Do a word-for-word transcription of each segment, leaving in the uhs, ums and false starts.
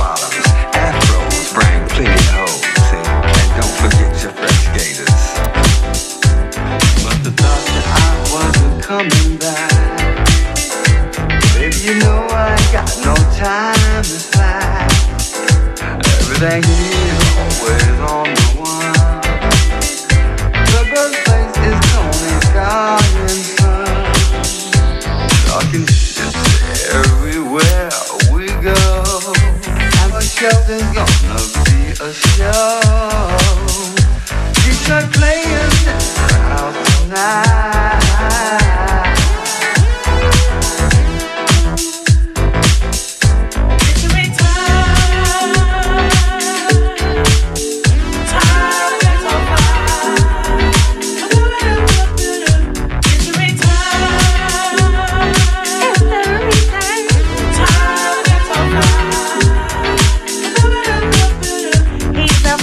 bottoms, afros bring plenty of hoes, see? And don't forget your fresh gators. But the thought that I wasn't coming back, baby, you know I ain't got no time to slack. Everything is always on the one. The birthplace is Tony's garden, son. Talking shit everywhere we go. And the show is gonna be a show. Detroit players in the house tonight. He's the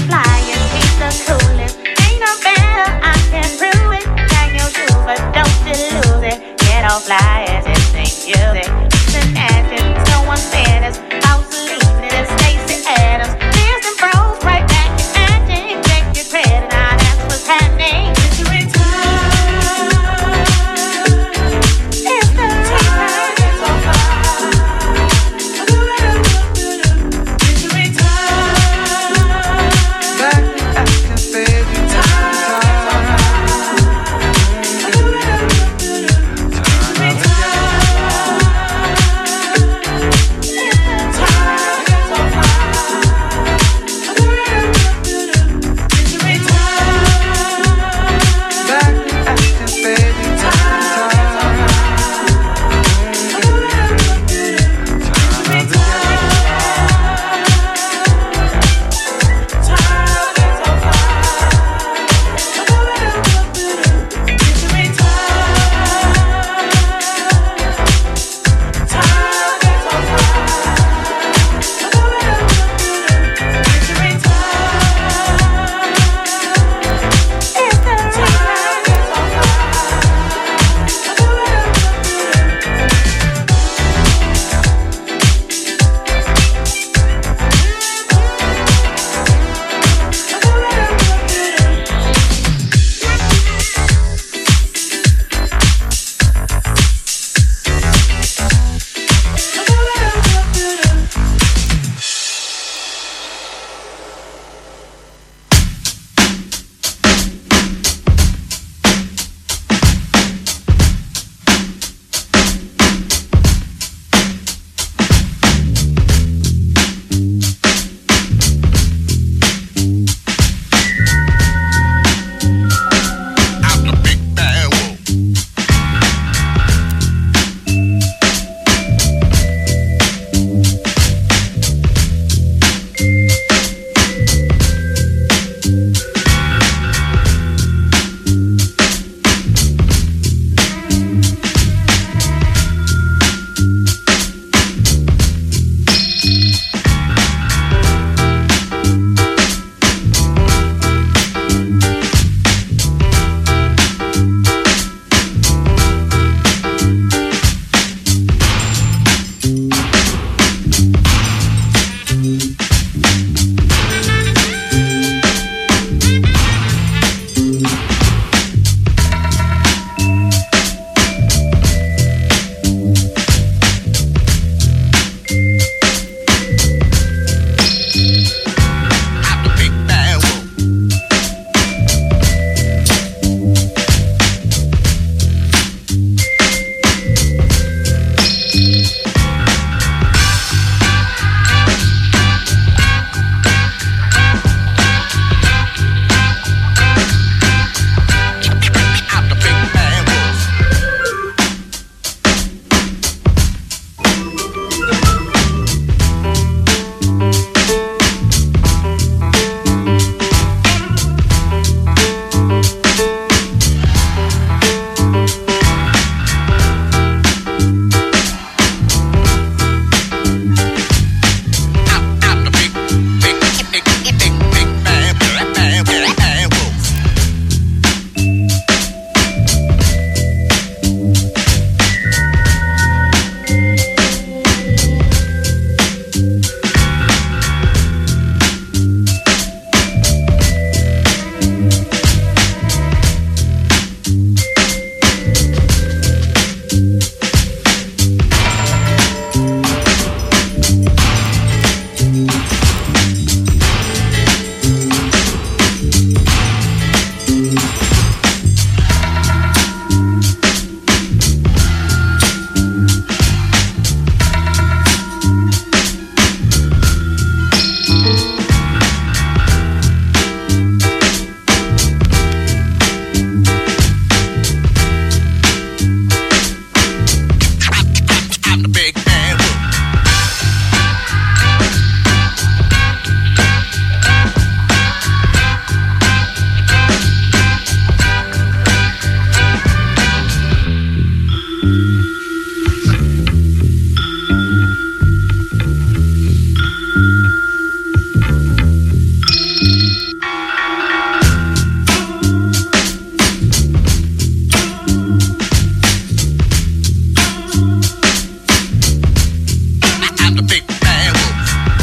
the big bad wolf.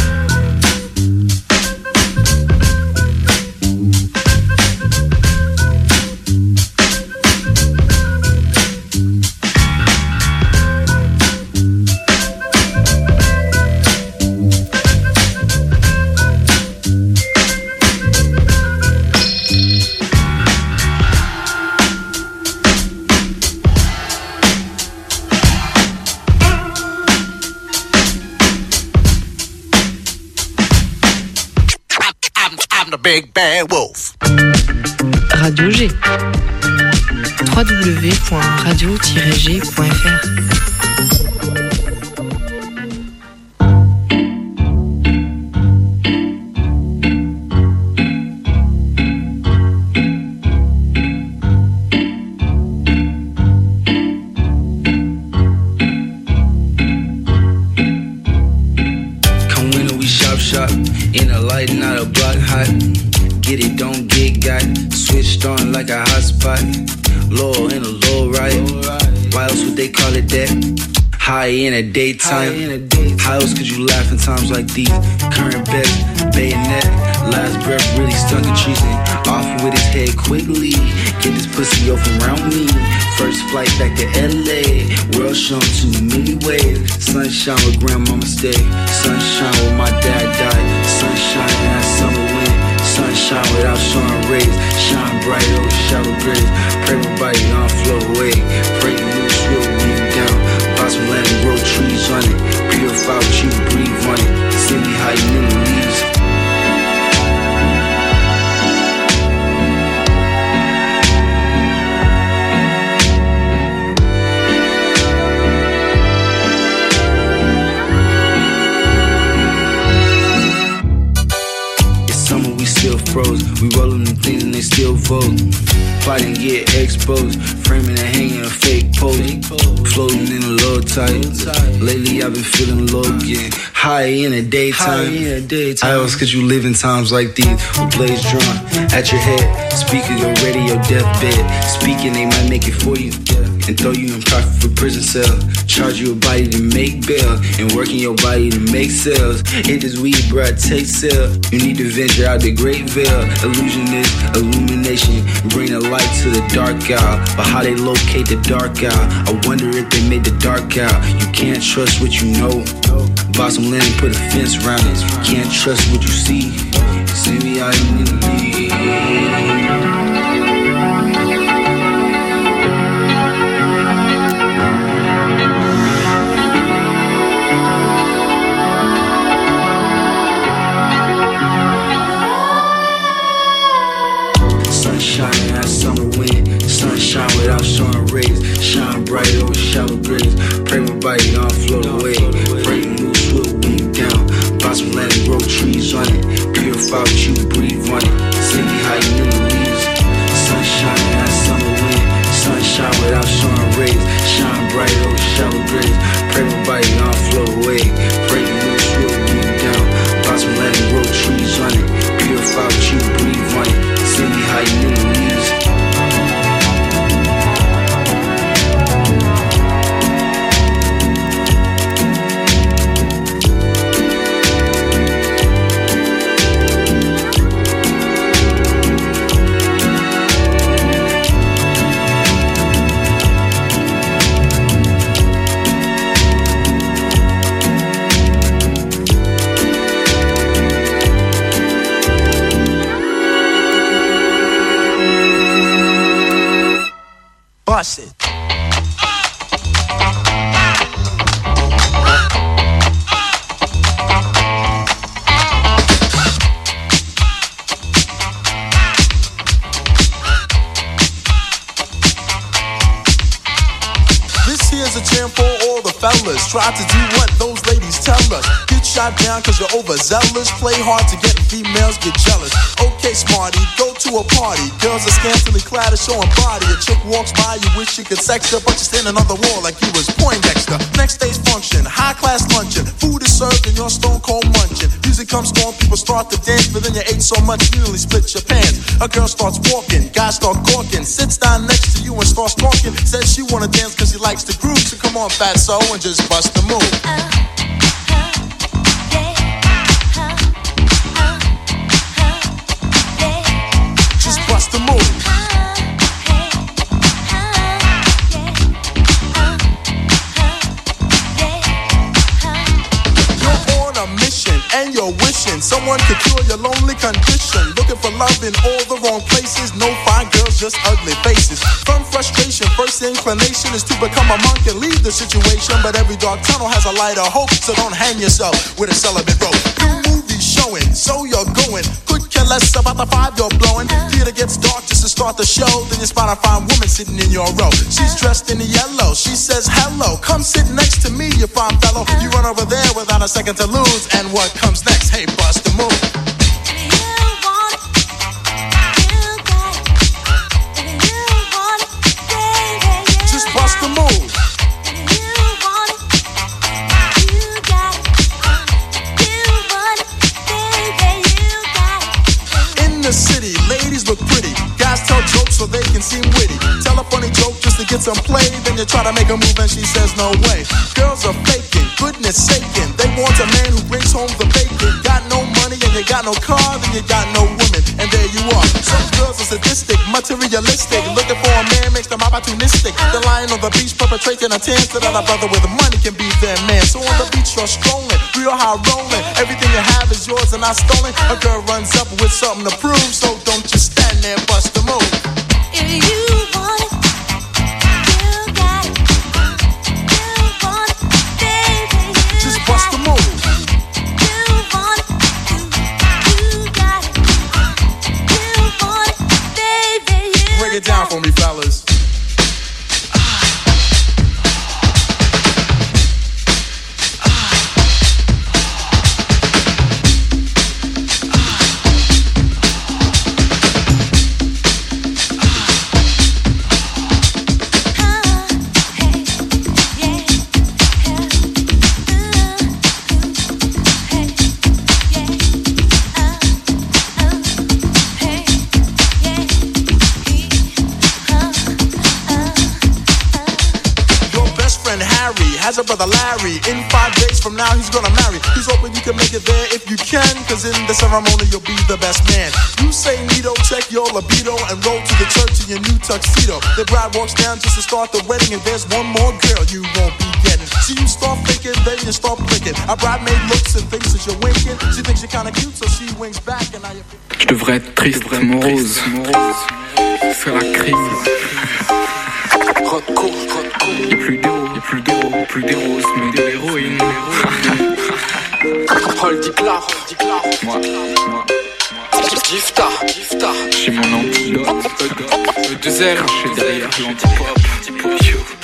Big Bad Wolf. Radio G. w w w point radio tiret g point f r. Get it, don't get got. Switched on like a hotspot. Low in a low right. Why else would they call it that? High in the daytime. How else could you laugh in times like these? Current best, bayonet. Last breath really stunk a treason. Off with his head quickly. Get this pussy off around me. First flight back to L A. World shown too many ways. Sunshine with grandmama stay. Sunshine with my dad died. Sunshine in that summer wind. Sunshine without showing rays. Shine bright over shallow graves. Pray my body don't float away. Pray the moose will lean down. Buy some land and grow trees on it. Purify what you breathe on it. See me hiding in the leaves. Froze. We rollin' them things and they still vote. Fighting, get exposed. Framing and hanging a fake pose. Floating in a low tide. Lately I've been feeling low, getting high in the daytime. How else could you live in times like these? With blades drawn at your head. Speaker, your radio deathbed. Speaking, they might make it for you. And throw you in profit for prison cell. Charge you a body to make bail. And working your body to make sales. Hit this weed, bruh, take sale. You need to venture out the great veil. Illusion is illumination. Bring the light to the dark out. But how they locate the dark out? I wonder if they made the dark out. You can't trust what you know. Buy some land and put a fence around it. Can't trust what you see. See me out in the league. Sunshine without showing rays. Shine bright over shallow graves. Pray my body don't float away. Pray the moose will weave down. Buy some land and grow trees on it. Purify what you breathe on it. See me hiding in the leaves. Sunshine in that summer wind. Sunshine without showing rays. Shine bright over shallow graves. Pray my body don't float away. Pray the moose will weave down. Buy some land and grow trees on it. Purify what you breathe on it. See me hiding in the leaves. Bust it. This here's a jam for all the fellas. Try to do what those ladies tell us. Get shot down cause you're overzealous. Play hard to get females, get jealous. Okay, smarty, go to a party. Girls are scantily clad and showing body. A chick walks by, you wish you could sex her, but you're standing on the wall like you was Poindexter. Next day's function, high class luncheon. Food is served and you're stone cold munching. Music comes on, people start to dance, but then you ate so much you nearly split your pants. A girl starts walking, guys start gawking, sits down next to you and starts talking. Says she wanna dance cause she likes the groove, so come on fatso and just bust the move. Uh, uh. and you're wishing someone could cure your lonely condition. Looking for love in all the wrong places. No fine girls, just ugly faces. From frustration, first inclination is to become a monk and leave the situation. But every dark tunnel has a light of hope, so don't hang yourself with a celibate rope. New movies showing, so you're going. Could care less about the five you're blowing. Theater gets dark just to start the show. Then you spot a fine woman sitting in your row. She's dressed in the yellow. She says hello. Come sit next to me, you fine fellow. You run over there without a second to lose. And what comes next? Hey, bust the move. Just bust the move. In the city, ladies look pretty. Guys tell jokes so they can seem witty. Tell a funny joke just to get some play. Then you try to make a move and she says no way. Girls are faking, goodness saking. They want a man who brings home the bacon. Got no money and you got no car, then you got no woman. And there you are. Some girls are sadistic, materialistic. Looking for a man makes them opportunistic. They're lying on the beach perpetrating a tan so that a brother with money can be their man. So on the beach you're strolling, real high rolling. Everything you have is yours and not stolen. A girl runs up with something to prove, so don't just stand there and bust the move. If you want it, you got it. You want it, baby, you Just bust the move. You want it, you, you got it. You want it, baby, you Break it down for me, fellas. Has a brother Larry. In five days from now he's gonna marry. He's hoping you can make it there if you can, cause in the ceremony you'll be the best man. You say neato, check your libido, and roll to the church in your new tuxedo. The bride walks down just to start the wedding, and there's one more girl you won't be getting. So you start thinking, then you start blinking. Our bridemaid looks and thinks that you're winking. She thinks you're kinda cute, so she winks back, and now you're... Je devrais être triste, morose. C'est la crise. Y'a plus d'héros, y'a plus d'héros, plus d'héros, mais de l'héroïne. Hold the clar, Moi, moi, Gifta, Gifta. j'ai mon antidote. E deux R, caché derrière l'antipop.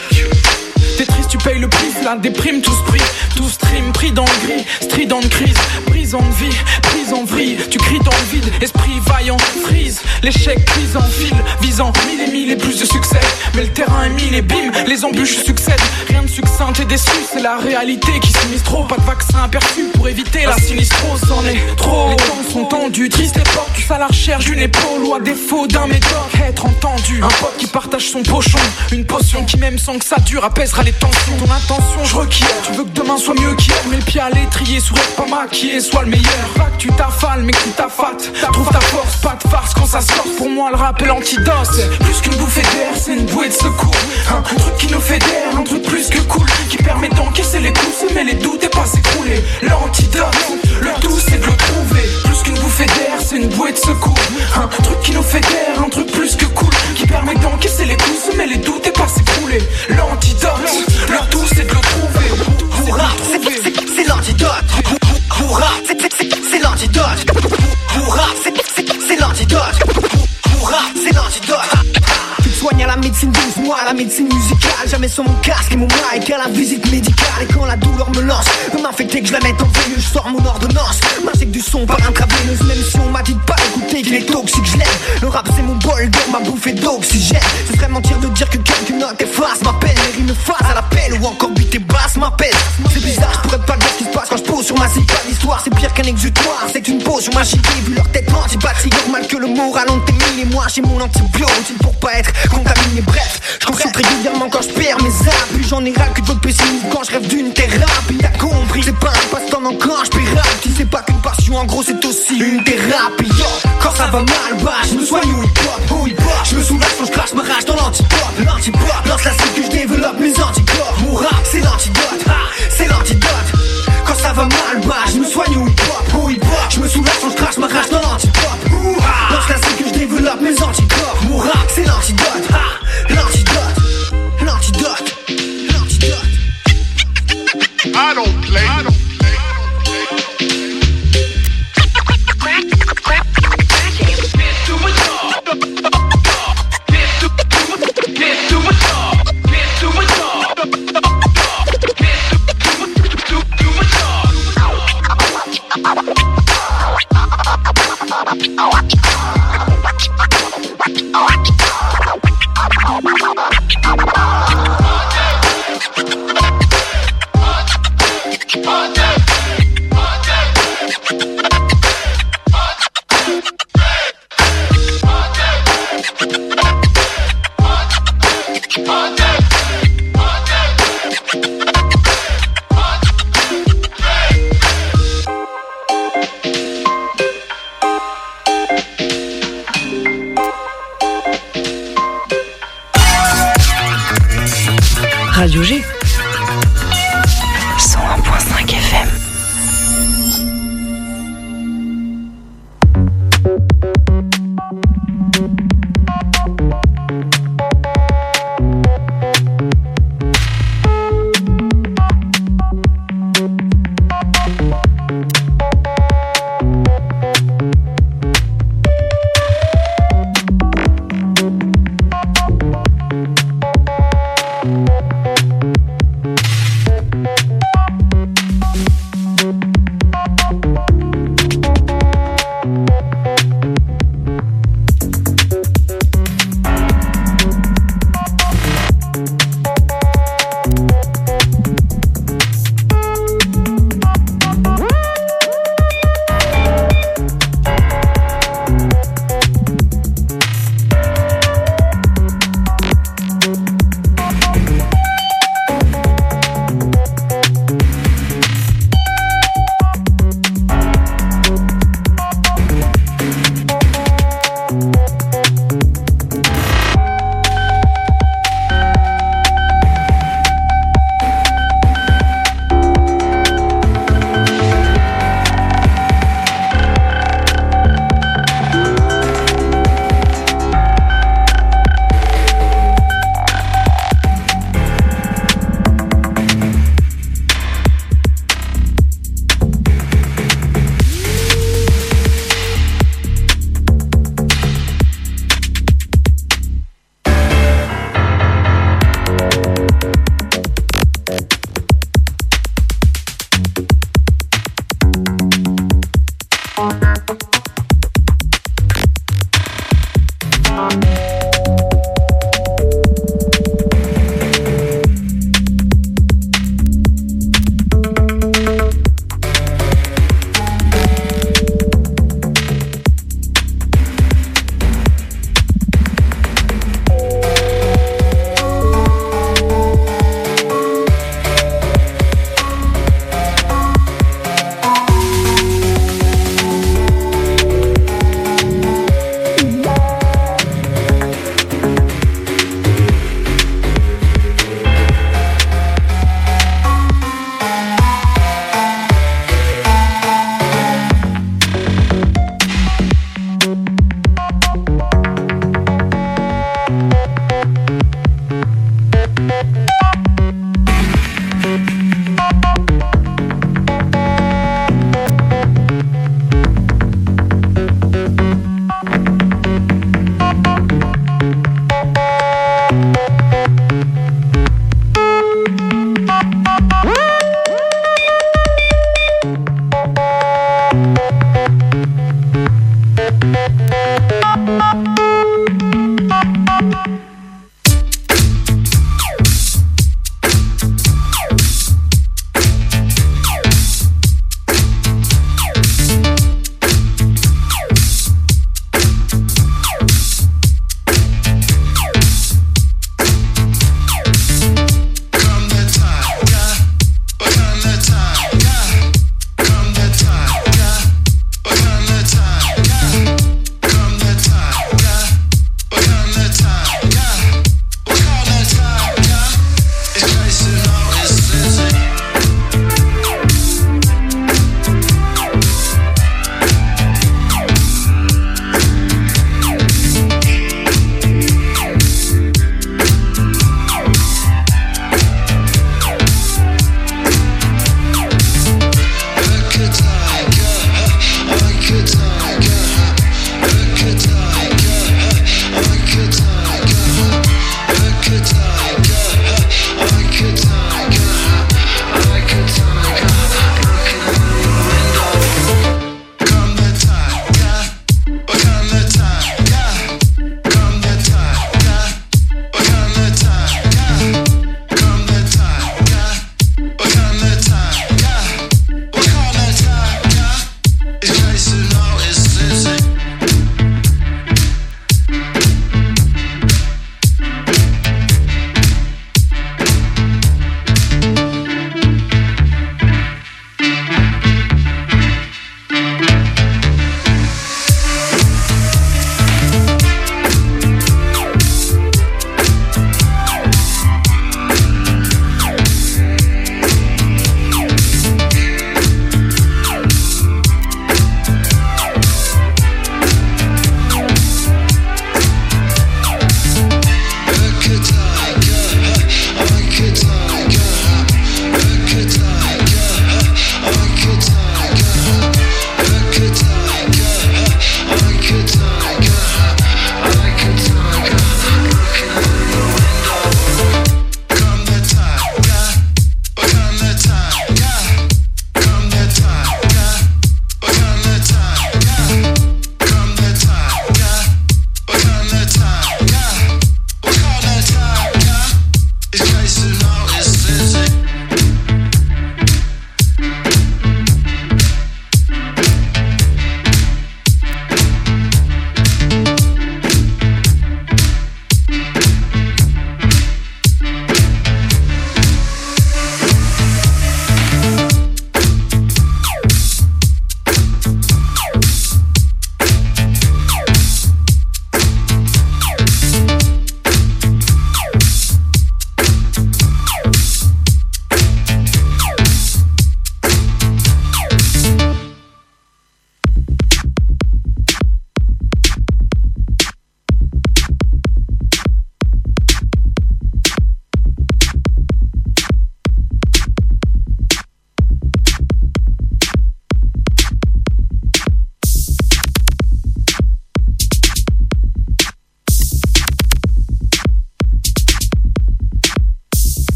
T'es triste, tu payes le prix, la déprime, tous pris, tous stream, pris dans le gris, strident de crise, prise en vie, prise en vrille, tu cries dans le vide, esprit vaillant, frise, l'échec prise en fil, visant mille et mille et plus de succès, mais le terrain est mille et bim, les embûches succèdent, rien de succinct et déçu, c'est la réalité qui s'immisce trop, pas de vaccin aperçu pour éviter la sinistrose, c'en est trop, les temps sont tendus, triste époque, tous à la recherche d'une épaule ou à défaut d'un médoc, être entendu, un pote qui partage son pochon, une potion qui même sans que ça dure apaisera les tensions, ton intention je requiers, tu veux que demain soit mieux qu'hier, mets le pied à l'étrier, sourire pas maquillé, sois le meilleur, pas que tu t'affales mais que tu t'affates, trouve ta force, pas de farce quand ça sort, pour moi le rap est l'antidote, c'est plus qu'une bouffée d'air, c'est une bouée de secours, un truc qui nous fédère, un truc plus que cool, qui permet d'encaisser les coups, semer les doutes et pas s'écrouler, l'antidote, le tout c'est de le trouver, plus qu'une bouffée d'air, c'est une bouée de secours, un truc qui nous fédère, un truc plus que cool, qui permet d'encaisser les coups, semer les doutes et pas s'écrouler, l'antidote, le tout c'est de le trouver, Hourra, c'est l'antidote. Hourra, c'est l'antidote. Hourra, c'est l'antidote. Hourra, c'est l'antidote. Tu te soignes à la médecine douce, moi à la médecine musicale. Jamais sur mon casque et mon mic à la visite médicale. Et quand la douleur me lance, peut m'infecter que je la mette en veilleuse, je sors mon ordonnance. M'injecte du son par intraveineuse, même si on m'a dit de pas écouter qu'il est toxique, je l'aime. Le rap c'est mon bol d'or, ma bouffée d'oxygène. Ce serait mentir de dire que quelques notes effacent ma peine. Les rimes face à l'appel ou encore beat et basse m'appelle. C'est bizarre, je pourrais pas dire ce qui se passe quand je pose sur ma cible. L'histoire c'est pire qu'un exutoire, c'est une pause sur ma chiquée. Vu leur tête antipathique, normal que le moral en t'émile. Et moi j'ai mon antibiotique pour pas être contaminé. Bref, je consulte régulièrement quand je perds mes apps. Puis j'en ai ras que d'autres pessimistes quand je rêve d'une thérapie. T'as compris, c'est pas un passe-temps non quand je pérate. Tu sais pas qu'une passion en gros c'est aussi une thérapie. Yo, quand ça va mal, bah je me soigne au hip-hop, au hip-hop. Je me soulage quand je crache ma rage dans l'antipop. L'antipop, lance la cible que je développe mes anticorps. Mon rap c'est l'antidote, ah, c'est l'antidote. Quand ça va mal, bah je me soigne au hip-hop,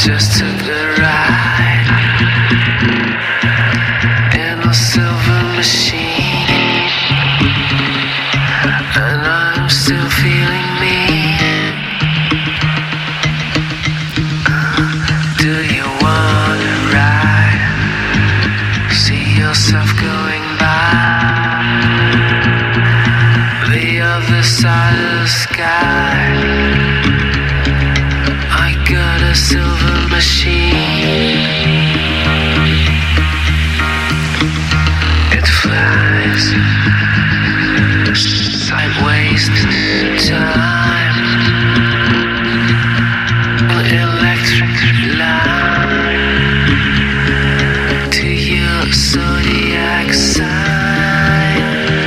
just took a ride in a silver machine, and I'm still feeling me. Do you wanna ride? See yourself going by the other side of the sky. I got a silver machine. It flies sideways time. Electric line to your zodiac sign.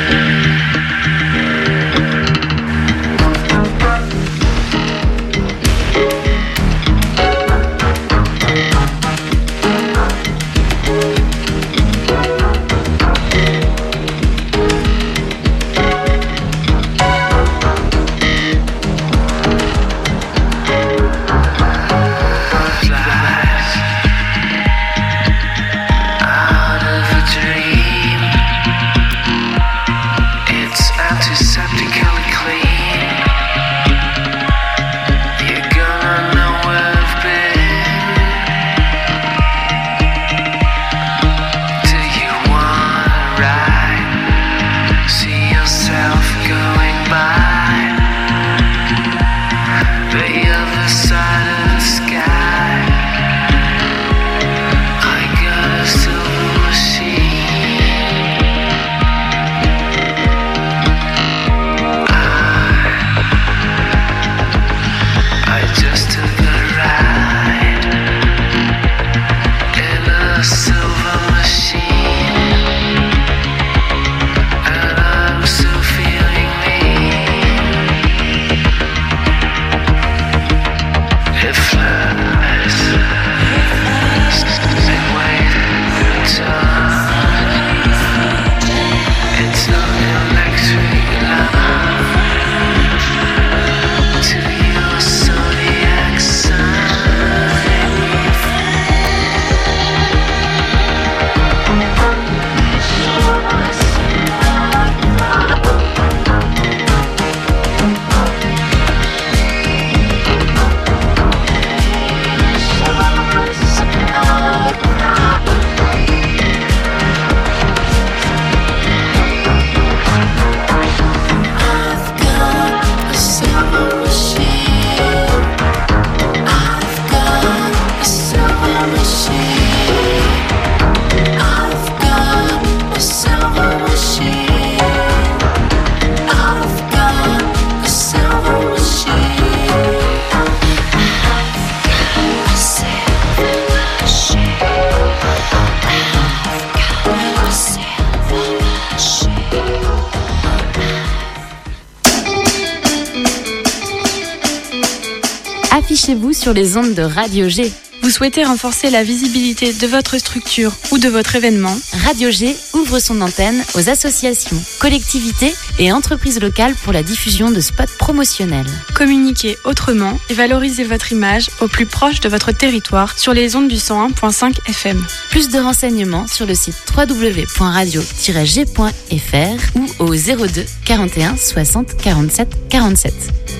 Affichez-vous sur les ondes de Radio G. Vous souhaitez renforcer la visibilité de votre structure ou de votre événement? Radio G ouvre son antenne aux associations, collectivités et entreprises locales pour la diffusion de spots promotionnels. Communiquez autrement et valorisez votre image au plus proche de votre territoire sur les ondes du cent un virgule cinq F M. Plus de renseignements sur le site w w w point radio tiret g point f r ou au zéro deux quarante et un soixante quarante-sept quarante-sept.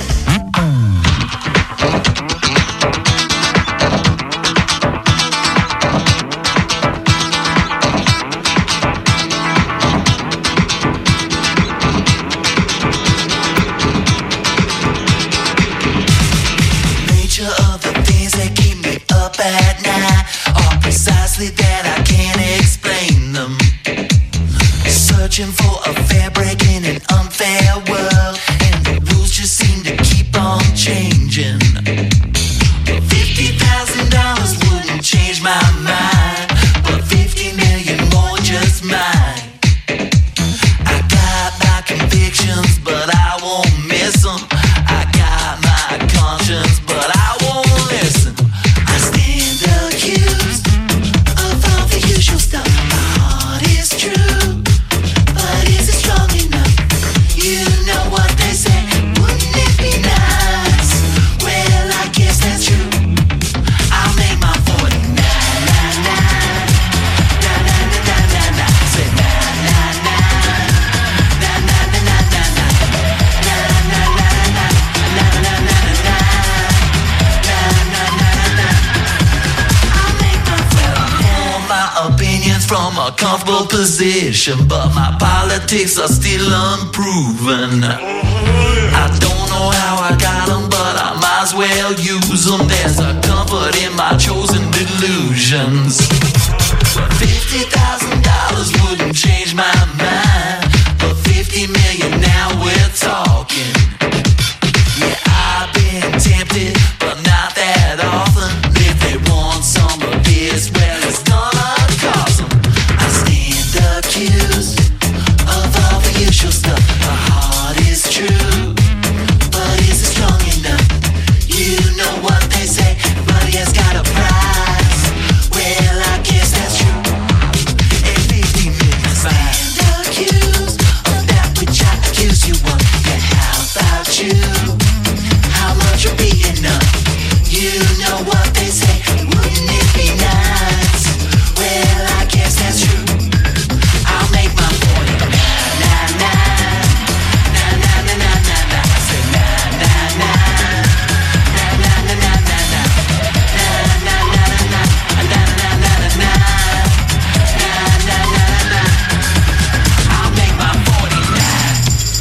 That I can't explain them. Searching for a fabric in an unfair world, and the rules just seem to keep on changing. Fifty thousand dollars wouldn't change my mind, but fifty million more just mine. I got my convictions, but I won't miss them. I got my conscience, but I won't listen. I stand accused of all the usual stuff. My heart is true, but is it a comfortable position, but my politics are still unproven. I don't know how I got them, but I might as well use them. There's a comfort in my chosen delusions. Fifty thousand dollars wouldn't change my mind, but fifty million now we're talking. Yeah, I've been tempted, but not that often. If they want some of this, well, it's gonna cost them. I stand accused of all the usual stuff. My heart is true, but is it strong enough? You know what they say, money has got a price. Well, I guess that's true. And fifty million stand accused of that which I accuse you of. Yeah, how about you? How much would be enough? You know what they say, wouldn't it be nice? Well, I guess that's true. I'll make my forty. Na na na na na na na na na. I say na na na na na na na na na na na na na na na na na na. I'll make my forty-nine.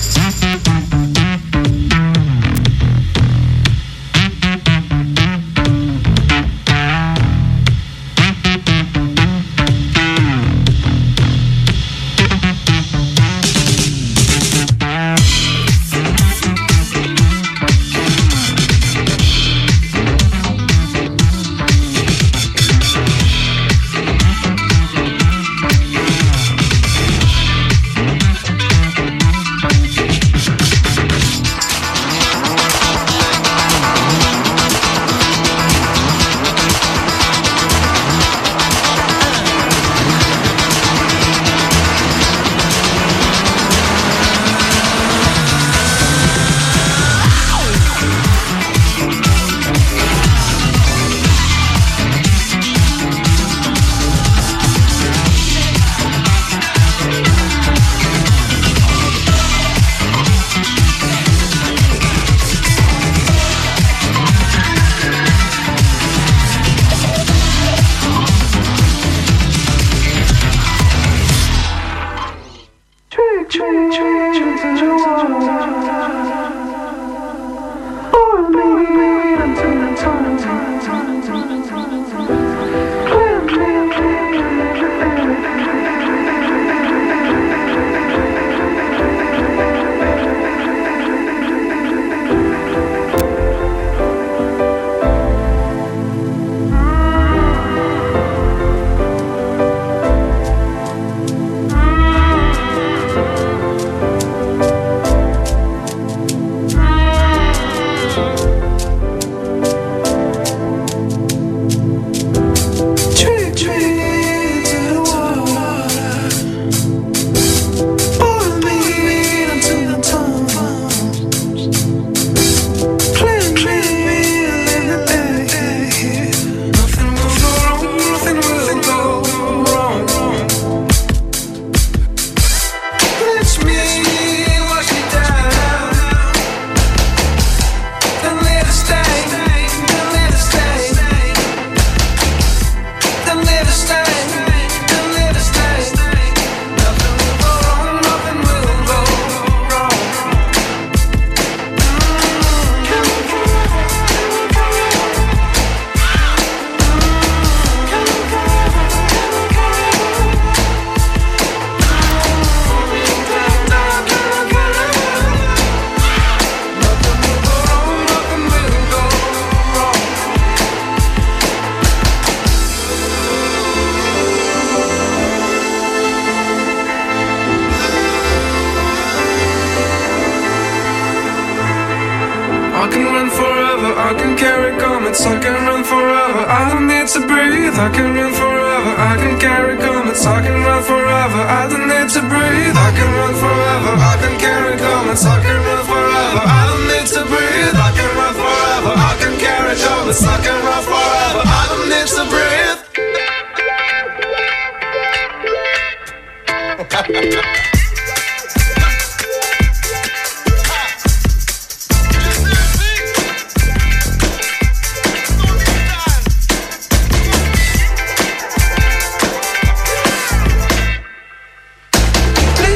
comets, I can run forever. I don't need to breathe, I can run forever. I can carry comets, I can run forever. I don't need to breathe, I can run forever. I can carry comets, I can run forever. I don't need to breathe, I can run forever. I can carry comets, I can run forever. I don't need to breathe.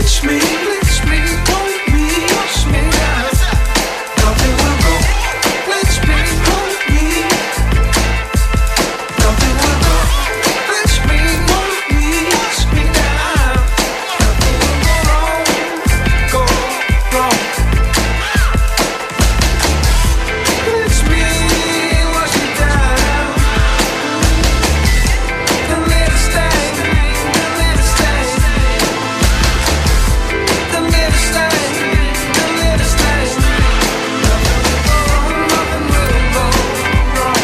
Bleach me, bleach me, hold me, wash me down. Nothing will go. Bleach me, hold me. Nothing will go. Bleach me, hold me, wash me down. Nothing will go wrong, go wrong. Bleach me, wash me down. Don't let it stay, don't let it stay. Don't let it stay, don't let it stay. Nothing will go wrong, nothing will go wrong.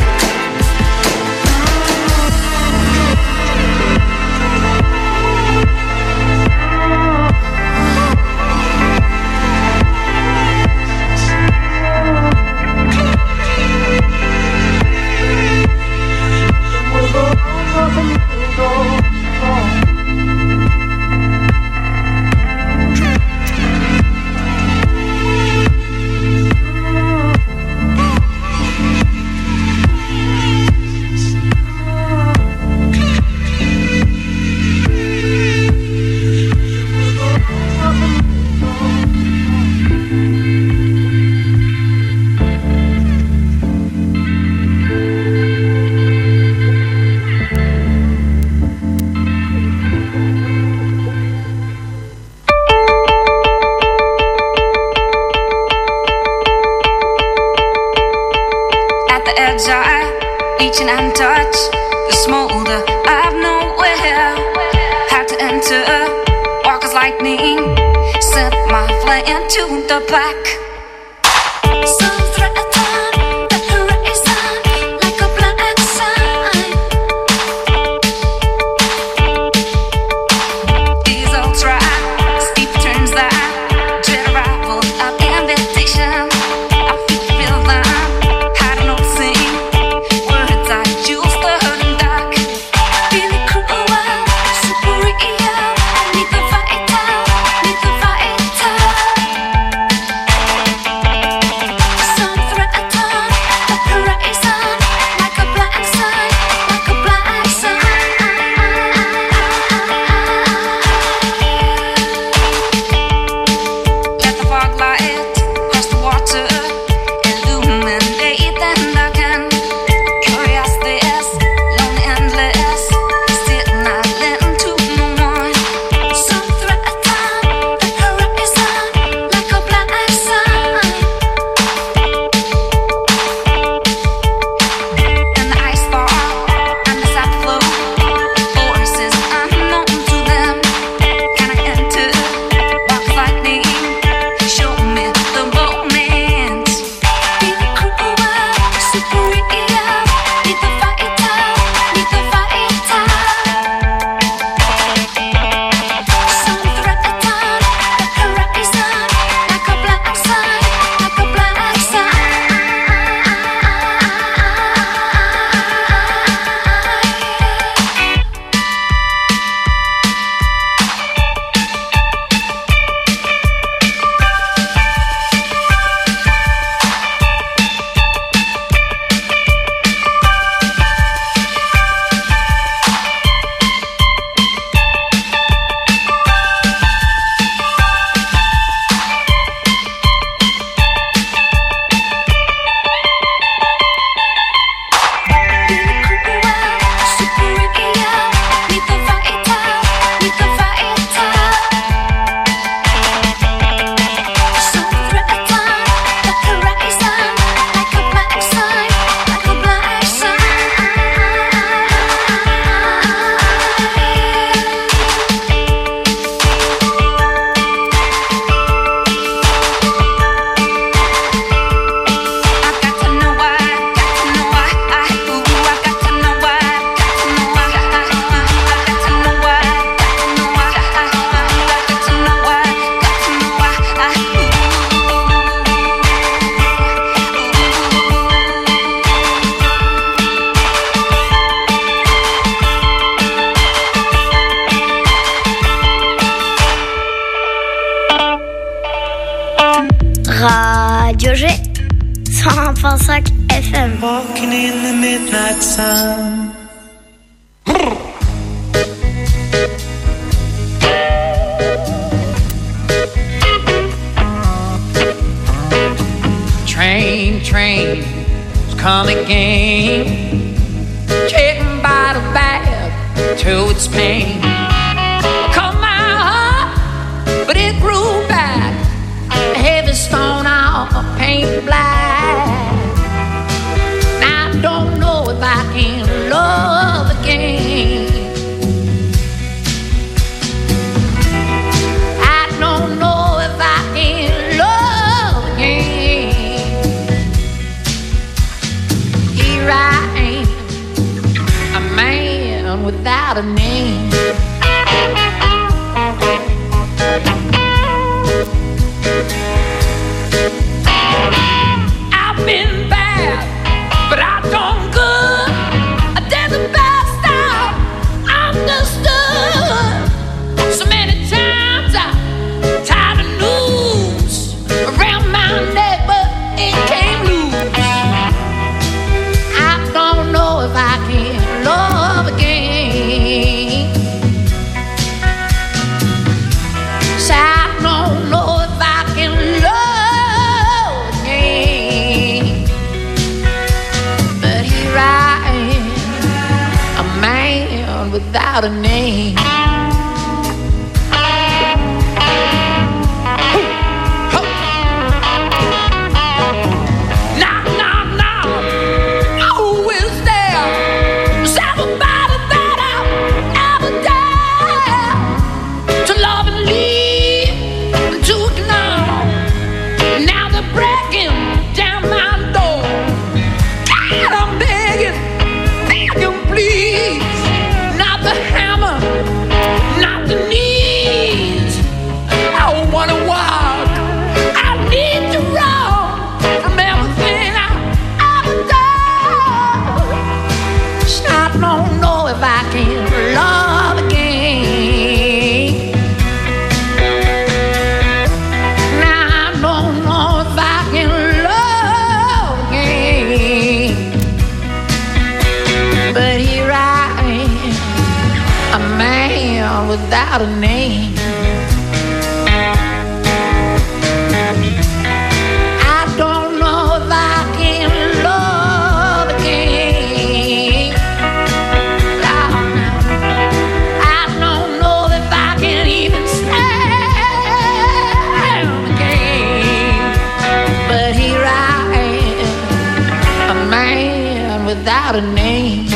At the edge I reach in and touch the smolder of nowhere. Had to enter, walk as lightning, set my flame into the black. Some threaten the horizon like a black sign. These old tracks, steep turns that dread arrival of invitation. I feel them. Had no sing words I used to hurt and dark. Feeling cruel, super real. Need the vital, need the vital. Some threaten the horizon like a black sign, like a black sign. Let the fog light cross the water, illuminate and darken. Curious this, lonely endless, still not letting to no one. Some threaten the horizon like a black sign. And the ice fall and the sap flow, forces unknown to them. Can I enter? Walk lightning, show me the moment. Feeling cruel, super real. Need the vital, need the vital. Some threaten the horizon like a black sign, like a black sign. Feeling cruel, super real. Need the vital, need the vital. Some threaten the horizon like a black sign, like a black sign. I got to know why, got to know why, I, ooh, I got to know why, got to know why, I, I got to know why, got to know why, I, I got to know why, got to know why, I, Radio G, cent un virgule cinq F M. Walking in the midnight sun. rain has come again, getting by the bad to its pain. Caught my heart, but it grew back, a heavy stone all painted black. Now I don't know if I can love again. I don't know if I can love again. Here I am, a man without a name. I've been bad, but I done good. I did the best I understood. So many times I tied a noose around my neck, but it came loose. I don't know if I can love again. So I don't know if I can love again. But here I am, a man without a name. Knock, knock, knock. Who is there? Is everybody that I've ever dared to love and leave and to ignore? Now they're breaking down my door. God, I'm begging, begging, please. Not the hammer, not the knees. I don't wanna walk. I need to run from everything I ever done. I don't know if I can love again. Now I don't know if I can love again. But here I am, a man without a name. I don't know if I can love again. I don't know if I can even stand again. But here I am, a man without a name.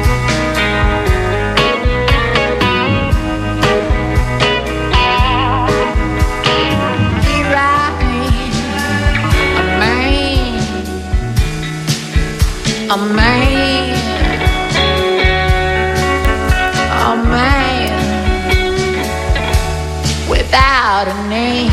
Here I am, a man, a man, a man without a name.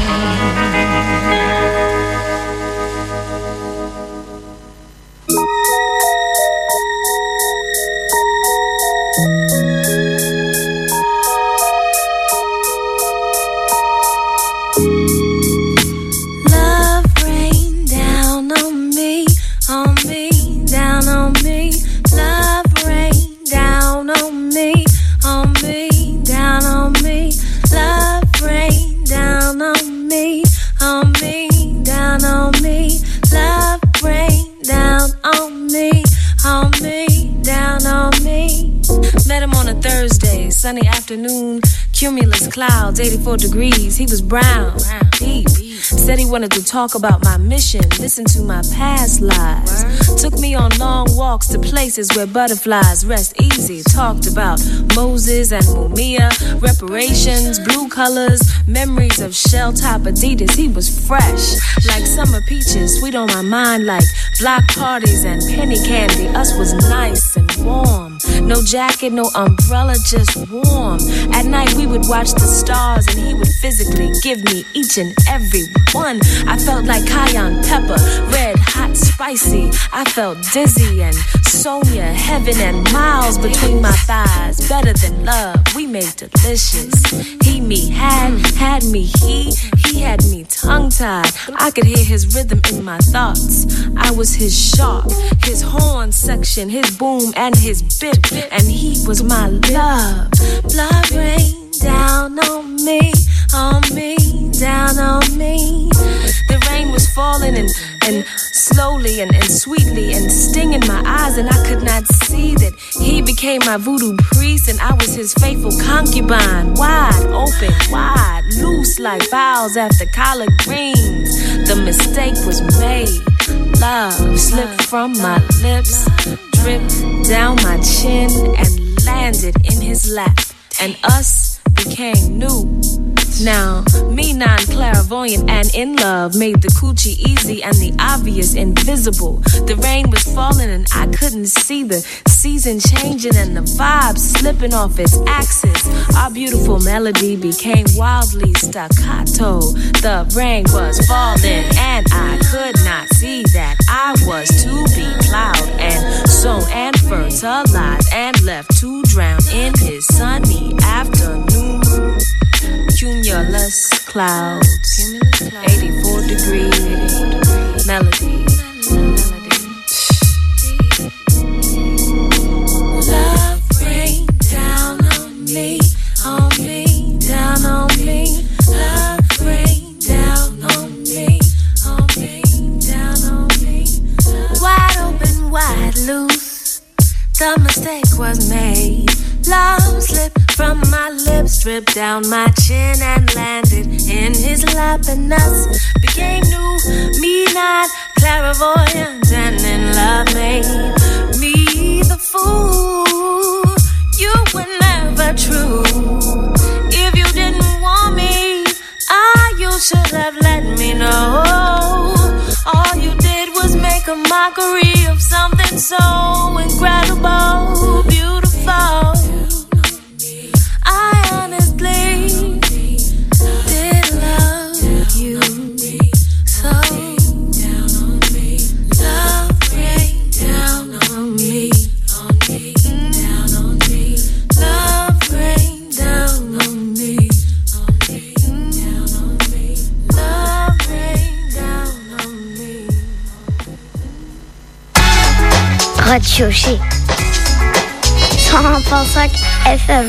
Love rain down on me, on me, down on me. Love rain down on me, on me, down on me. Love rain down on me, on me, down on me. Love rain down on me, on me, down on me. Met him on a Thursday, sunny afternoon, cumulus clouds, eighty-four degrees. He was brown, deep. Said he wanted to talk about my mission, listen to my past lives. Took me on long walks to places where butterflies rest easy. Talked about Moses and Mumia, reparations, blue colors, memories of shell-top Adidas. He was fresh, like summer peaches, sweet on my mind like block parties and penny candy. Us was nice and warm. No jacket, no umbrella, just warm. At night we would watch the stars and he would physically give me each and every one. I felt like cayenne pepper, red, hot, spicy. I felt dizzy and Sonia, heaven and miles between my thighs. Better than love, we made delicious. He, me, had, had me, he, he had me tongue-tied. I could hear his rhythm in my thoughts. I was his shark, his horn section, his boom and his bip, and he was my love. Blood rain down on me, on me, down on me. The rain was falling and and slowly and, and sweetly and stinging my eyes, and I could not see that he became my voodoo priest and I was his faithful concubine. Wide open, wide, loose like vows after collard greens. The mistake was made. Love slipped from my lips, dripped down my chin and landed in his lap, and us became new. Now, me non-clairvoyant and in love made the coochie easy and the obvious invisible. The rain was falling and I couldn't see the season changing and the vibe slipping off its axis. Our beautiful melody became wildly staccato. The rain was falling and I could not see that I was to be plowed and sown and fertilized and left to drown in his sunny afternoon. Cumulus clouds, eighty-four degree melody. Love rain down on me, on me, down on me. Love rain down on me, on me, down on me. Wide open, wide loose, the mistake was made. Love slipped from my lips, dripped down my chin and landed in his lap, and us became new. Me not clairvoyant and in love made me the fool. You were never true. If you didn't want me, ah, you should have let me know. All you did was make a mockery of something so incredible, beautiful. I honestly did love you so. Love rain down on me, mm. Down on me. Love rain down on me, mm. Down on me. Love rain down on me. Radio G cent un virgule cinq F M.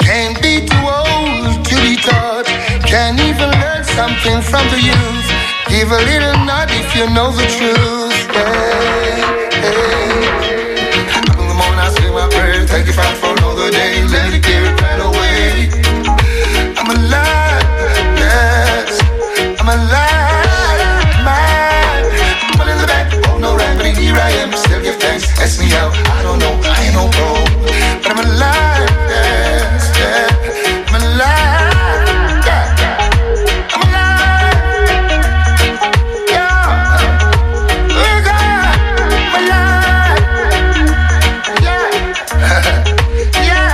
From the youth, Give a little nod if you know the truth. Hey, hey. Up in the morning I say my prayers, thank you for another day. Let it carry right away. I'm alive, yes, I'm alive, man. I'm in the back, oh no right, but here I am, still give thanks. Ask me out, I don't know, I ain't no pro, but I'm alive, yes, yeah, I'm alive, yeah, I'm alive, yeah, oh God, I'm alive, yeah, yeah,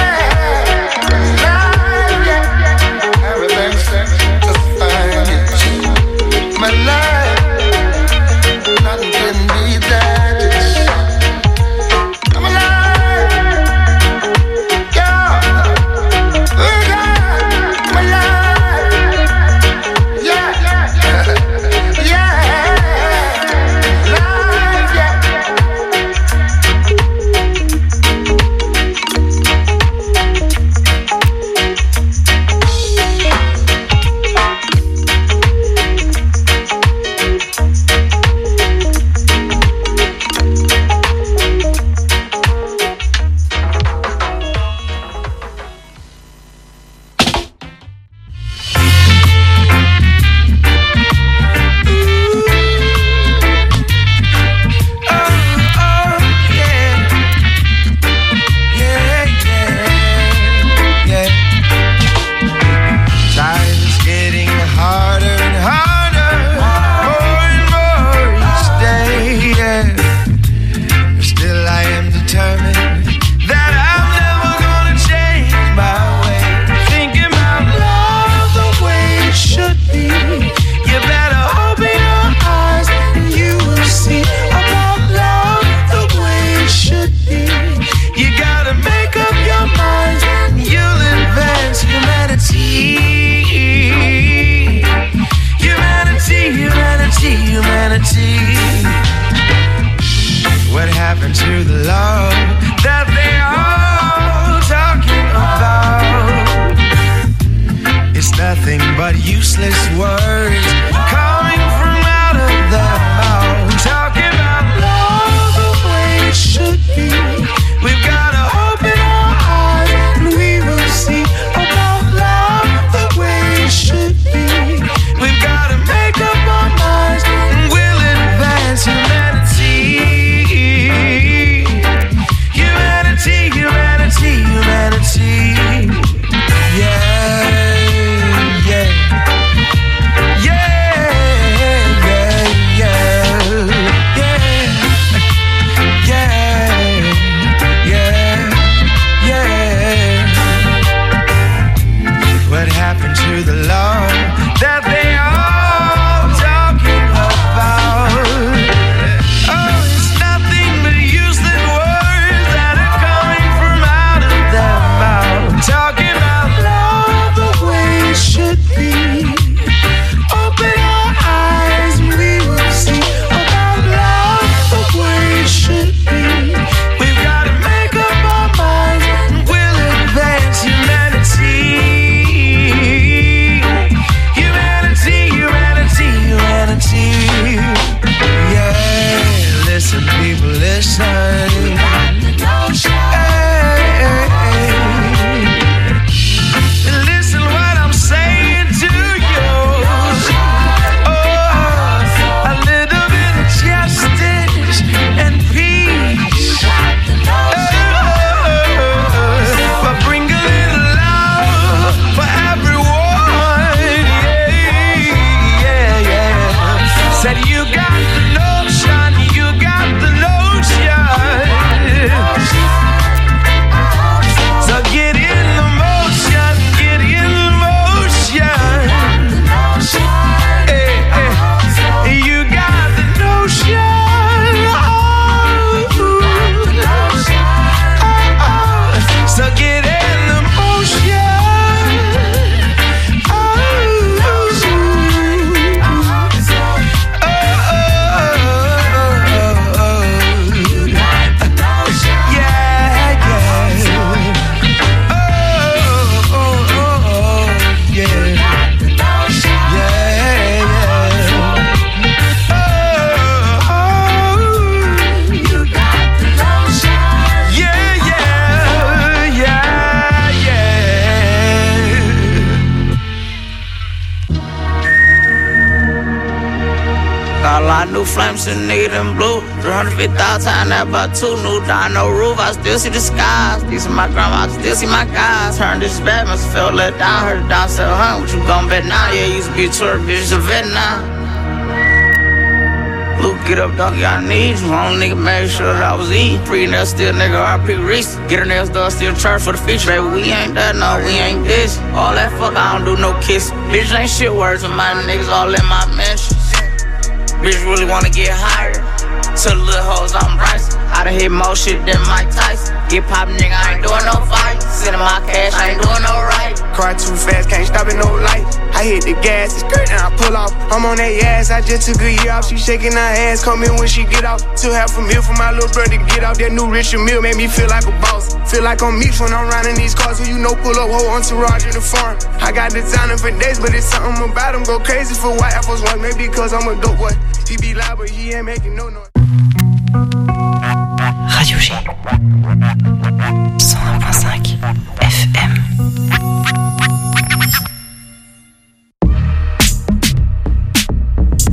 alive, yeah, everything's just fine, yeah. My life, nothing can beat that. I'm alive, yeah. Oh God, I'm alive, yeah, yeah, yeah, alive, yeah. Time's getting harder and harder, more and more each day, yeah. But still I am determined that I'm never gonna change my way. Thinking about love the way it should be. You better open your eyes and you will see about love the way it should be. You gotta make up your mind and you'll advance humanity. Humanity, humanity, humanity. What happened to the love that they all talking about? It's nothing but useless words coming from out of their mouth. Talking about love the way it should be. We've gotta open our eyes and we will see about love the way it should be. We've gotta make up our minds and we'll advance humanity. Humanity, humanity, humanity. Yeah, yeah, yeah. new flames and nigga them blue. three hundred fifty thousand times that by two. New down, no roof, I still see the skies. These are my grandma, I still see my guys. Turn this back, must feel let down. Heard it down, said, huh, what you gon' bet now? Yeah, used to be a tour, bitch, a vet now. Luke, get up, dog, I need you. Wrong nigga, make sure that I was eating. Free nails, still nigga, R P Reese. Get her nails done, still charge for the feature. Baby, we ain't that, no, we ain't this. All that fuck, I don't do no kiss. Bitch, ain't shit words with my niggas all in my mentions. Bitch, really wanna get higher. To the little hoes, I'm Bryce. I done hit more shit than Mike Tyson. Get pop, nigga, I ain't doing no fight. Sending my cash, I ain't doing no right. Car too fast, can't stop at no light. I hit the gas, it's great, and I pull off. I'm on that ass, I just took a year off. She shaking her ass, come in when she get out. Took half a meal for my little brother to get out. That new Richard Mille made me feel like a boss. Feel like I'm Meeks when I'm riding these cars. Who you know pull up, whole entourage in the farm. I got designer for days, but it's something about him. Go crazy for white Air Force One, maybe cause I'm a dope boy. He be loud, but he ain't making no noise. Radio G cent un point cinq F M.